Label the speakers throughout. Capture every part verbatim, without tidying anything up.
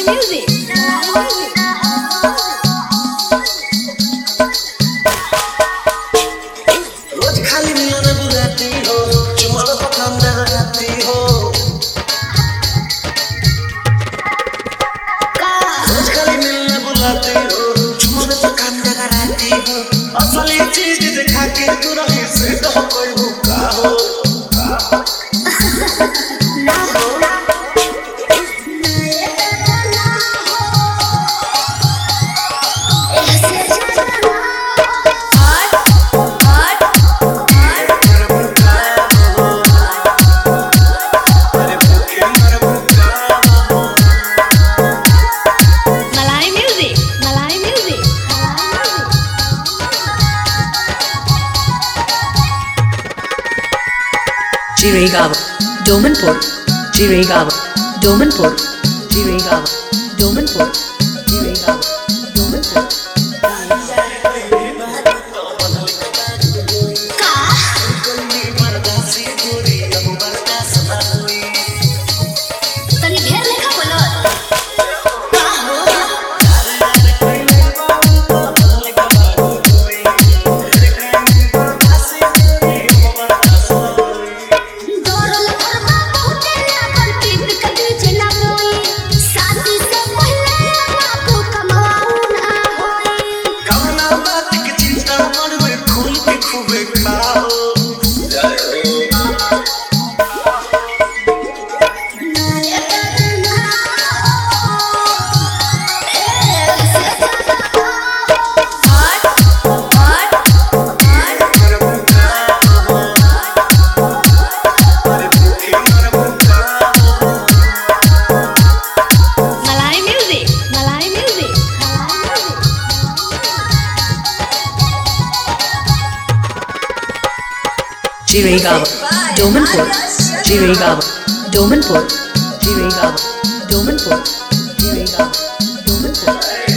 Speaker 1: music.
Speaker 2: रोज खाली मिलने बुलाती हो, चुमाओ तो काम लगाती हो। रोज खाली मिलने बुलाती हो, चुमाओ तो काम लगाती हो। असली चीज दिखा के तू रही से तो कोई भूखा हो। ना हो
Speaker 3: Jiregawa, Domanpur, Jiregawa, Domanpur, Jiregawa, Domanpur, Jiregawa, Domanpur. Jiregawa, Domanpur, Jiregawa, Domanpur, Jiregawa, Domanpur, Jiregawa, Domanpur.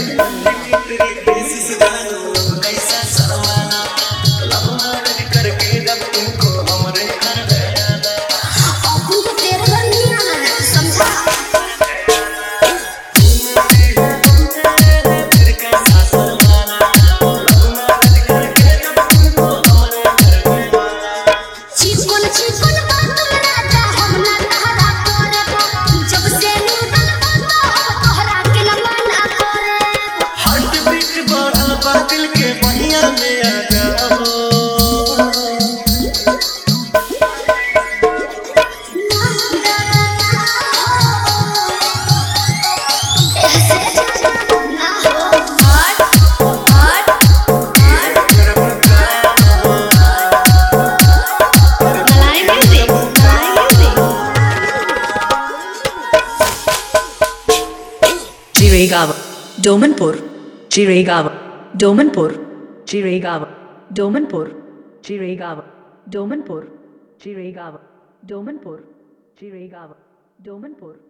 Speaker 2: दिल के पहिया में आ जाओ।
Speaker 3: Jiregawa, Domanpur, Jiregawa, Domanpur, Jiregawa, Domanpur, Jiregawa, Domanpur, Jiregawa, Domanpur, Jiregawa, Domanpur.